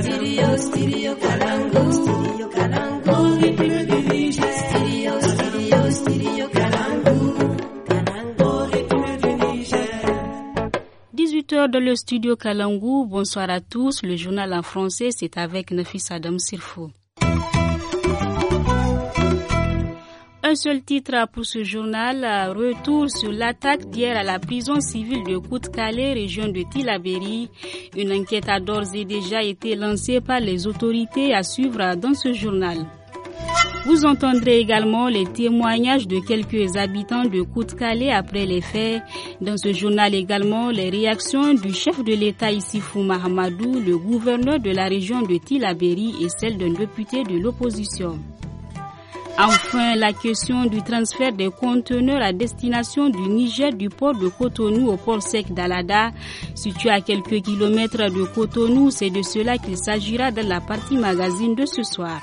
Studio Kalangu. Studio Kalangu. Au rythme du Niger. Studio Kalangu. Au rythme du Niger. 18h dans le studio Kalangu. Bonsoir à tous. Le journal en français, c'est avec Nafis Adam Sirfo. Un seul titre pour ce journal, retour sur l'attaque d'hier à la prison civile de Kout-Kalé, région de Tillabéri. Une enquête a d'ores et déjà été lancée par les autorités à suivre dans ce journal. Vous entendrez également les témoignages de quelques habitants de Kout-Kalé après les faits. Dans ce journal également, les réactions du chef de l'État Issifou Mahamadou, le gouverneur de la région de Tillabéri et celle d'un député de l'opposition. Enfin, la question du transfert des conteneurs à destination du Niger du port de Cotonou au port sec d'Alada. Situé à quelques kilomètres de Cotonou, c'est de cela qu'il s'agira dans la partie magazine de ce soir.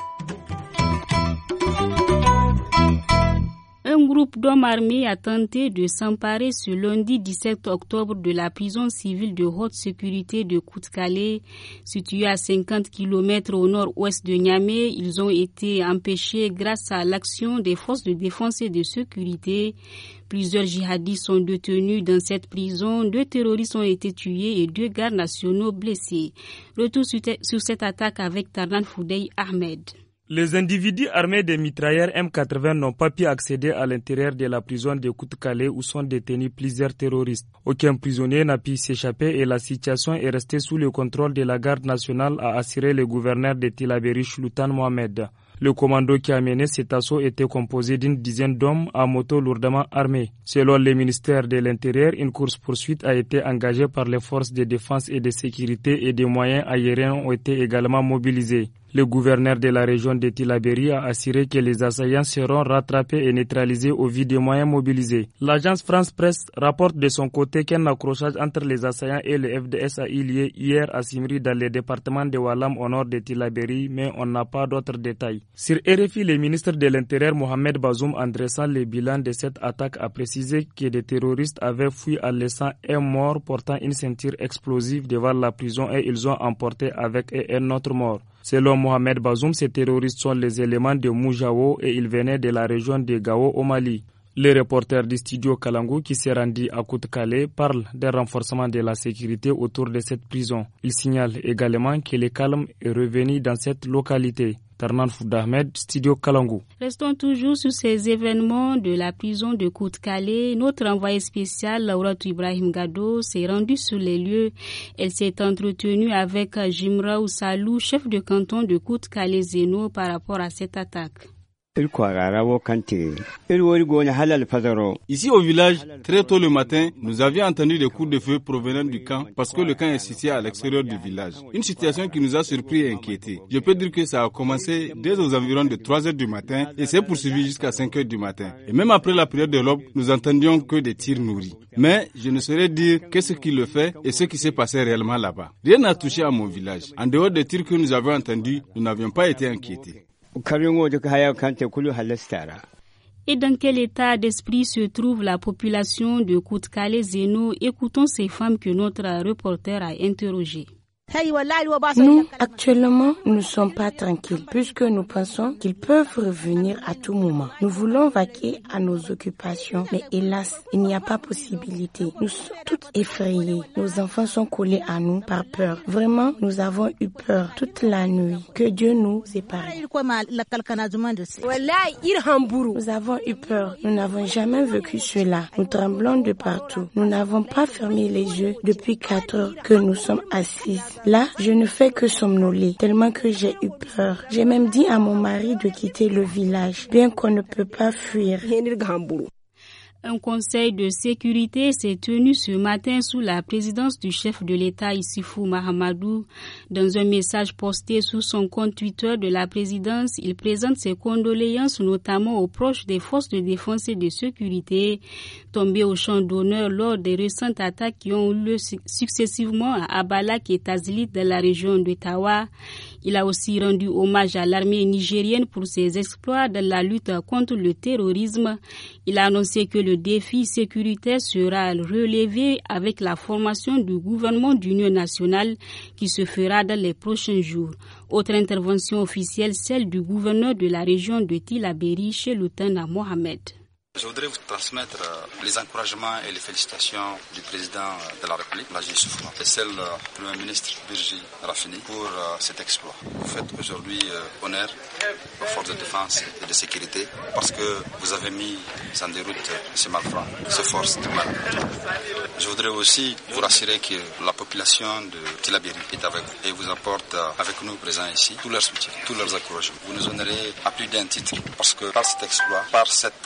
Un groupe d'hommes armés a tenté de s'emparer ce lundi 17 octobre de la prison civile de haute sécurité de Kout-Kalé. Située à 50 km au nord-ouest de Niamey, ils ont été empêchés grâce à l'action des forces de défense et de sécurité. Plusieurs djihadistes sont détenus dans cette prison, 2 terroristes ont été tués et 2 gardes nationaux blessés. Retour sur cette attaque avec Tarnan Foudey Ahmed. Les individus armés des mitrailleurs M80 n'ont pas pu accéder à l'intérieur de la prison de Kout-Kalé où sont détenus plusieurs terroristes. Aucun prisonnier n'a pu s'échapper et la situation est restée sous le contrôle de la garde nationale, a assuré le gouverneur de Tillabéri, Chloutan Mohamed. Le commando qui a mené cet assaut était composé d'une dizaine d'hommes à moto lourdement armés. Selon le ministère de l'Intérieur, une course-poursuite a été engagée par les forces de défense et de sécurité et des moyens aériens ont été également mobilisés. Le gouverneur de la région de Tillabéri a assuré que les assaillants seront rattrapés et neutralisés au vu des moyens mobilisés. L'agence France Presse rapporte de son côté qu'un accrochage entre les assaillants et le FDS a eu lieu hier à Simri dans le département de Walam au nord de Tillabéri, mais on n'a pas d'autres détails. Sur RFI, le ministre de l'Intérieur Mohamed Bazoum, en dressant le bilan de cette attaque, a précisé que des terroristes avaient fui en laissant un mort portant une ceinture explosive devant la prison et ils ont emporté avec eux un autre mort. Selon Mohamed Bazoum, ces terroristes sont les éléments de Moujao et ils venaient de la région de Gao au Mali. Le reporter du studio Kalangu qui s'est rendu à Kout-Kalé parle d'un renforcement de la sécurité autour de cette prison. Il signale également que le calme est revenu dans cette localité. Tarnan Foudahmed, studio Kalangu. Restons toujours sur ces événements de la prison de Kout-Kalé. Notre envoyé spécial, Lauratou Ibrahim Gado, s'est rendue sur les lieux. Elle s'est entretenue avec Jimraou Salou, chef de canton de Kout-Kalé Zeno, par rapport à cette attaque. Ici au village, très tôt le matin, nous avions entendu des coups de feu provenant du camp parce que le camp est situé à l'extérieur du village. Une situation qui nous a surpris et inquiétés. Je peux dire que ça a commencé dès aux environs de 3 heures du matin et s'est poursuivi jusqu'à 5 heures du matin. Et même après la prière de l'aube, nous entendions que des tirs nourris. Mais je ne saurais dire qu'est-ce qui le fait et ce qui s'est passé réellement là-bas. Rien n'a touché à mon village. En dehors des tirs que nous avions entendus, nous n'avions pas été inquiétés. Et dans quel état d'esprit se trouve la population de Kout-Kalé Zeno? Écoutons ces femmes que notre reporter a interrogées. Nous, actuellement, nous ne sommes pas tranquilles puisque nous pensons qu'ils peuvent revenir à tout moment. Nous voulons vaquer à nos occupations, mais hélas, il n'y a pas possibilité. Nous sommes toutes effrayées. Nos enfants sont collés à nous par peur. Vraiment, nous avons eu peur toute la nuit. Que Dieu nous épargne. Nous avons eu peur. Nous n'avons jamais vécu cela. Nous tremblons de partout. Nous n'avons pas fermé les yeux depuis 4 heures que nous sommes assises. Là, je ne fais que somnoler, tellement que j'ai eu peur. J'ai même dit à mon mari de quitter le village, bien qu'on ne peut pas fuir. Un conseil de sécurité s'est tenu ce matin sous la présidence du chef de l'État Issifou Mahamadou. Dans un message posté sur son compte Twitter de la présidence, il présente ses condoléances notamment aux proches des forces de défense et de sécurité tombés au champ d'honneur lors des récentes attaques qui ont eu lieu successivement à Abalak et Tazlit dans la région de Tawa. Il a aussi rendu hommage à l'armée nigérienne pour ses exploits dans la lutte contre le terrorisme. Il a annoncé que le défi sécuritaire sera relevé avec la formation du gouvernement d'union nationale qui se fera dans les prochains jours. Autre intervention officielle, celle du gouverneur de la région de Tillabéri chez Loutana Mohamed. Je voudrais vous transmettre les encouragements et les félicitations du président de la République, Laji Soufouan, et celle du Premier ministre Birji Rafini pour cet exploit. Vous faites aujourd'hui honneur aux forces de défense et de sécurité parce que vous avez mis en déroute ces malfrats, ces forces de mal. Je voudrais aussi vous rassurer que la population de Tillabéri est avec vous et vous apporte avec nous présents ici tout leur soutien, tous leurs encouragements. Vous nous honorez à plus d'un titre parce que par cet exploit, par cette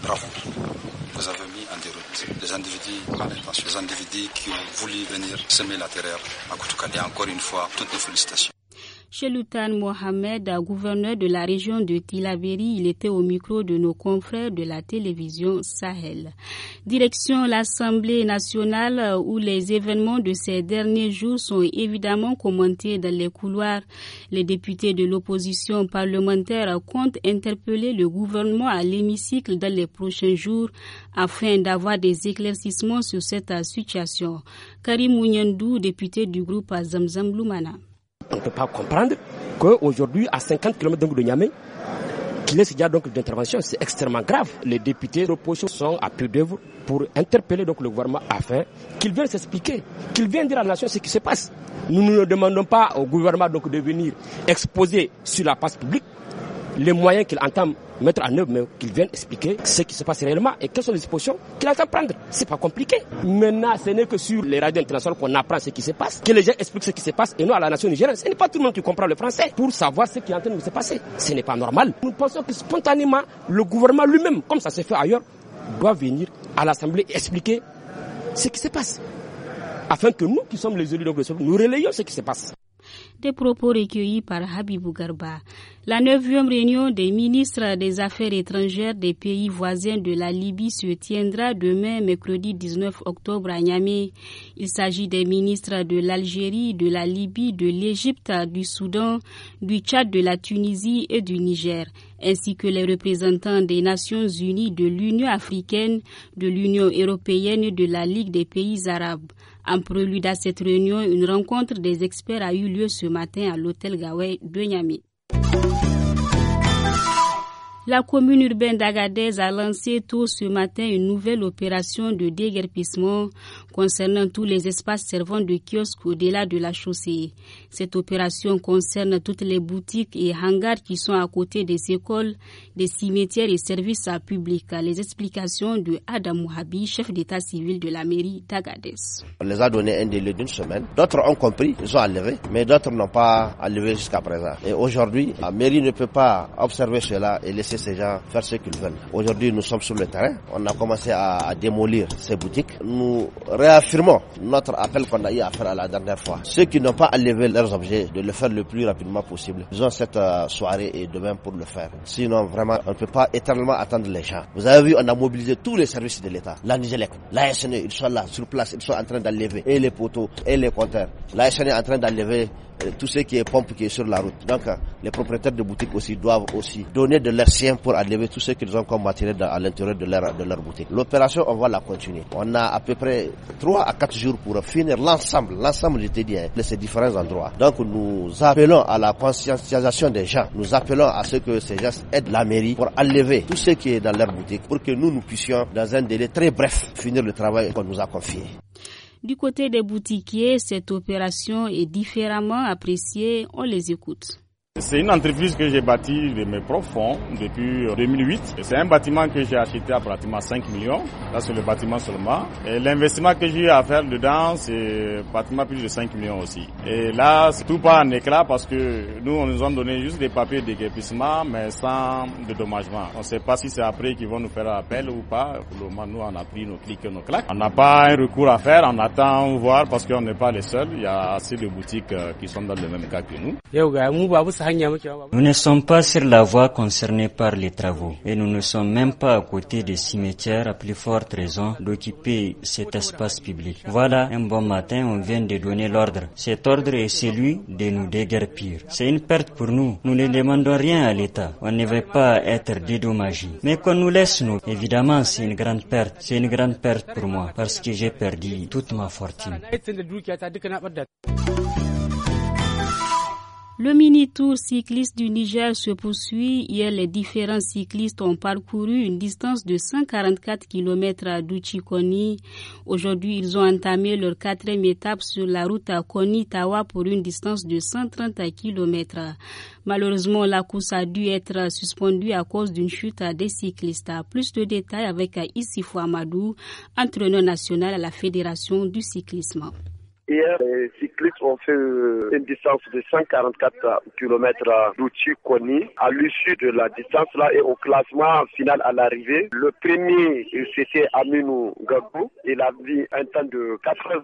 vous avez mis en déroute des individus mal intentionnés, des individus qui ont voulu venir semer la terreur à Koutoukale. Et encore une fois, toutes nos félicitations. Chez Loutane Mohamed, gouverneur de la région de Tillabéri, il était au micro de nos confrères de la télévision Sahel. Direction l'Assemblée nationale où les événements de ces derniers jours sont évidemment commentés dans les couloirs. Les députés de l'opposition parlementaire comptent interpeller le gouvernement à l'hémicycle dans les prochains jours afin d'avoir des éclaircissements sur cette situation. Karim Mouniandou, député du groupe Zamzam Loumana. On ne peut pas comprendre qu'aujourd'hui, à 50 km de Niamey, qu'il y ait ce genre d'intervention, c'est extrêmement grave. Les députés de l'opposition sont à pied d'œuvre pour interpeller donc le gouvernement afin qu'il vienne s'expliquer, qu'il vienne dire à la nation ce qui se passe. Nous ne demandons pas au gouvernement donc de venir exposer sur la place publique les moyens qu'il entend mettre en œuvre, mais qu'il vienne expliquer ce qui se passe réellement et quelles sont les dispositions qu'il entend prendre. C'est pas compliqué. Maintenant, ce n'est que sur les radios internationales qu'on apprend ce qui se passe, que les gens expliquent ce qui se passe, et nous, à la nation nigérienne, ce n'est pas tout le monde qui comprend le français pour savoir ce qui est en train de se passer. Ce n'est pas normal. Nous pensons que spontanément, le gouvernement lui-même, comme ça se fait ailleurs, doit venir à l'Assemblée et expliquer ce qui se passe. Afin que nous, qui sommes les élus, nous relayions ce qui se passe. Des propos recueillis par Habibou Garba. La 9e réunion des ministres des Affaires étrangères des pays voisins de la Libye se tiendra demain, mercredi 19 octobre à Niamey. Il s'agit des ministres de l'Algérie, de la Libye, de l'Égypte, du Soudan, du Tchad, de la Tunisie et du Niger, ainsi que les représentants des Nations Unies, de l'Union africaine, de l'Union européenne et de la Ligue des pays arabes. En prélude à cette réunion, une rencontre des experts a eu lieu ce matin à l'hôtel Gawai de Niamey. La commune urbaine d'Agadez a lancé tôt ce matin une nouvelle opération de déguerpissement concernant tous les espaces servant de kiosques au-delà de la chaussée. Cette opération concerne toutes les boutiques et hangars qui sont à côté des écoles, des cimetières et services publics. Les explications de Adam Mouhabi, chef d'état civil de la mairie d'Agadez. On les a donné un délai d'une semaine. D'autres ont compris, ils ont enlevé, mais d'autres n'ont pas enlevé jusqu'à présent. Et aujourd'hui, la mairie ne peut pas observer cela et laisser ces gens faire ce qu'ils veulent. Aujourd'hui, nous sommes sur le terrain. On a commencé à démolir ces boutiques. Nous réaffirmons notre appel qu'on a eu à faire à la dernière fois. Ceux qui n'ont pas enlevé leurs objets, de le faire le plus rapidement possible. Ils ont cette soirée et demain pour le faire. Sinon, vraiment, on ne peut pas éternellement attendre les gens. Vous avez vu, on a mobilisé tous les services de l'État. La Nigélec, la SNE, ils sont là, sur place. Ils sont en train d'enlever et les poteaux et les compteurs. La SNE est en train d'enlever tout ce qui est pompe qui est sur la route. Donc, les propriétaires de boutiques aussi doivent aussi donner de leur sien pour enlever tout ce qu'ils ont comme matériel à l'intérieur de leur boutique. L'opération, on va la continuer. On a à peu près 3 à 4 jours pour finir l'ensemble, je te dis, de ces différents endroits. Donc, nous appelons à la conscientisation des gens. Nous appelons à ce que ces gens aident la mairie pour enlever tout ce qui est dans leur boutique pour que nous puissions, dans un délai très bref, finir le travail qu'on nous a confié. Du côté des boutiquiers, cette opération est différemment appréciée. On les écoute. C'est une entreprise que j'ai bâtie de mes propres fonds depuis 2008. C'est un bâtiment que j'ai acheté à pratiquement 5 millions. Là, c'est le bâtiment seulement. Et l'investissement que j'ai eu à faire dedans, c'est pratiquement plus de 5 millions aussi. Et là, c'est tout pas en éclat parce que nous, on nous a donné juste des papiers de déguerpissement, mais sans dédommagement. On ne sait pas si c'est après qu'ils vont nous faire appel ou pas. Pour le moment, nous, on a pris nos clics et nos claques. On n'a pas un recours à faire. On attend voir parce qu'on n'est pas les seuls. Il y a assez de boutiques qui sont dans le même cas que nous. Nous ne sommes pas sur la voie concernée par les travaux et nous ne sommes même pas à côté des cimetières, à plus forte raison d'occuper cet espace public. Voilà, un bon matin, on vient de donner l'ordre. Cet ordre est celui de nous déguerpir. C'est une perte pour nous. Nous ne demandons rien à l'État. On ne veut pas être dédommagé. Mais qu'on nous laisse nous. Évidemment, c'est une grande perte. C'est une grande perte pour moi parce que j'ai perdu toute ma fortune. Le mini-tour cycliste du Niger se poursuit. Hier, les différents cyclistes ont parcouru une distance de 144 km à Douchi-Koni. Aujourd'hui, ils ont entamé leur 4e étape sur la route à Koni-Tawa pour une distance de 130 km. Malheureusement, la course a dû être suspendue à cause d'une chute des cyclistes. Plus de détails avec Issifou Amadou, entraîneur national à la Fédération du cyclisme. Hier, les cyclistes ont fait une distance de 144 km d'Ouchi-Koni. À l'issue de la distance-là et au classement final à l'arrivée, le premier, c'était Aminou Gagou. Il a vu un temps de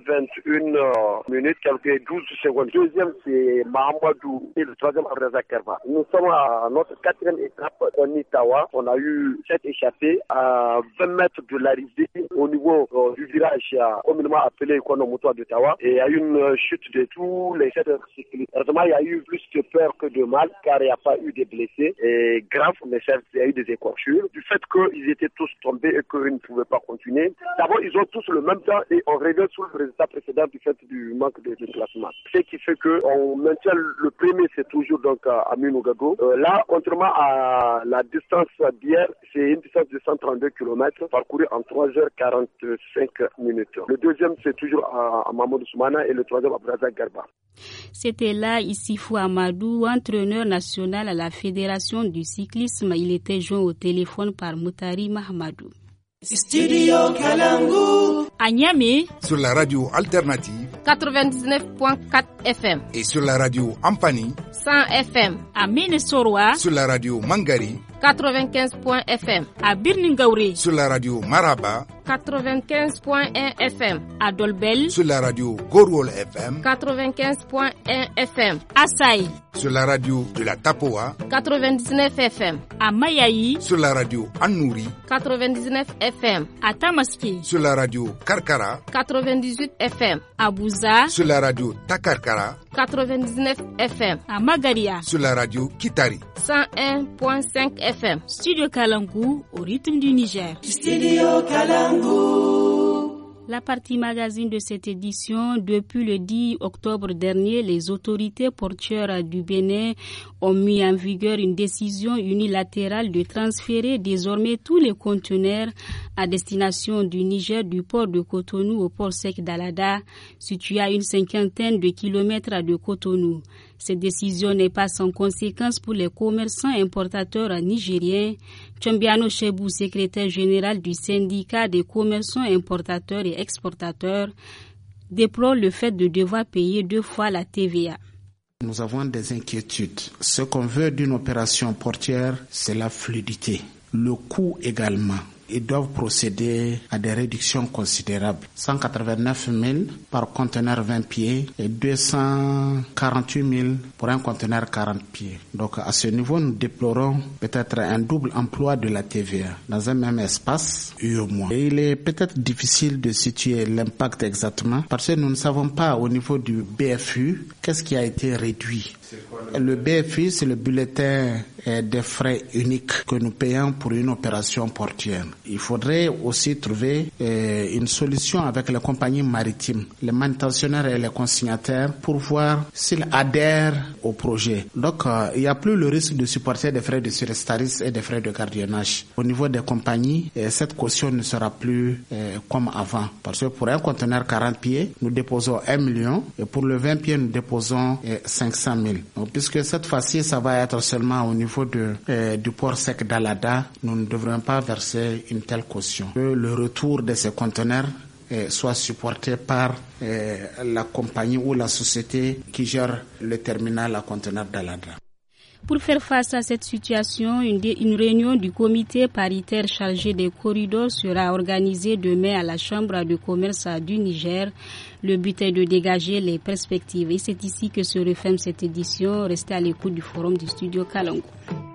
81 minutes, quelques 12 secondes. Le deuxième, c'est Mahamadou et le troisième, Abraza Kerva. Nous sommes à notre 4e étape, Koni-Tawa. On a eu 7 échappés à 20 mètres de l'arrivée au niveau du village communément appelé Konomoto de Tawa. Il y a eu une chute de tous les 7 cyclistes. Heureusement, il y a eu plus de peur que de mal, car il n'y a pas eu de blessés graves, mais certes, il y a eu des écorchures. Du fait qu'ils étaient tous tombés et qu'ils ne pouvaient pas continuer. D'abord, ils ont tous le même temps et on revient sur le résultat précédent du fait du manque de classement. Ce qui fait qu'on maintient le premier, c'est toujours donc Aminou Gago. Là, contrairement à la distance d'hier, c'est une distance de 132 km parcourue en 3h45 minutes. Le deuxième, c'est toujours à Mamadou Soumana et le troisième à Braza Garba. C'était là Issifou Amadou, entraîneur national à la Fédération du cyclisme. Il était joint au téléphone par Moutari Mahamadou. Studio Kalangu à Niamey sur la radio alternative 99.4 FM et sur la radio Ampani 100 FM à Ménesoroa sur la radio Mangari 95.1 FM à Birningaouré sur la radio Maraba 95.1 FM à Dolbel sur la radio Gorwol FM 95.1 FM à Saï sur la radio de la Tapoa 99 FM à Mayaï sur la radio Annouri 99 FM à Tamaské sur la radio Karkara 98 FM à Bouza sur la radio Takarkara 99 FM à Magaria sur la radio Kitari 101.5 FM. Studio Kalangu au rythme du Niger. Studio Kalangu. La partie magazine de cette édition, depuis le 10 octobre dernier, les autorités portuaires du Bénin ont mis en vigueur une décision unilatérale de transférer désormais tous les conteneurs à destination du Niger du port de Cotonou au port sec d'Alada, situé à une 50aine de kilomètres de Cotonou. Cette décision n'est pas sans conséquence pour les commerçants importateurs nigériens. Tchombiano Chebou, secrétaire général du syndicat des commerçants importateurs et exportateurs, déplore le fait de devoir payer 2 fois la TVA. Nous avons des inquiétudes. Ce qu'on veut d'une opération portière, c'est la fluidité. Le coût également. Ils doivent procéder à des réductions considérables. 189 000 par conteneur 20 pieds et 248 000 pour un conteneur 40 pieds. Donc à ce niveau, nous déplorons peut-être un double emploi de la TVA dans un même espace, UEMOA. Et il est peut-être difficile de situer l'impact exactement parce que nous ne savons pas au niveau du BFU qu'est-ce qui a été réduit. Le BFU, c'est le bulletin des frais uniques que nous payons pour une opération portuaire. Il faudrait aussi trouver une solution avec les compagnies maritimes, les manutentionnaires et les consignataires pour voir s'ils adhèrent au projet. Donc, il n'y a plus le risque de supporter des frais de surestaris et des frais de gardiennage. Au niveau des compagnies, cette caution ne sera plus comme avant. Parce que pour un conteneur 40 pieds, nous déposons 1 million et pour le 20 pieds, nous déposons 500 000. Donc, puisque cette fois-ci, ça va être seulement au niveau du port sec d'Alada, nous ne devrons pas verser une telle caution. Que le retour de ces conteneurs soit supporté par la compagnie ou la société qui gère le terminal à conteneurs d'Alada. Pour faire face à cette situation, une réunion du comité paritaire chargé des corridors sera organisée demain à la Chambre de commerce du Niger. Le but est de dégager les perspectives. Et c'est ici que se referme cette édition. Restez à l'écoute du forum du studio Kalangu.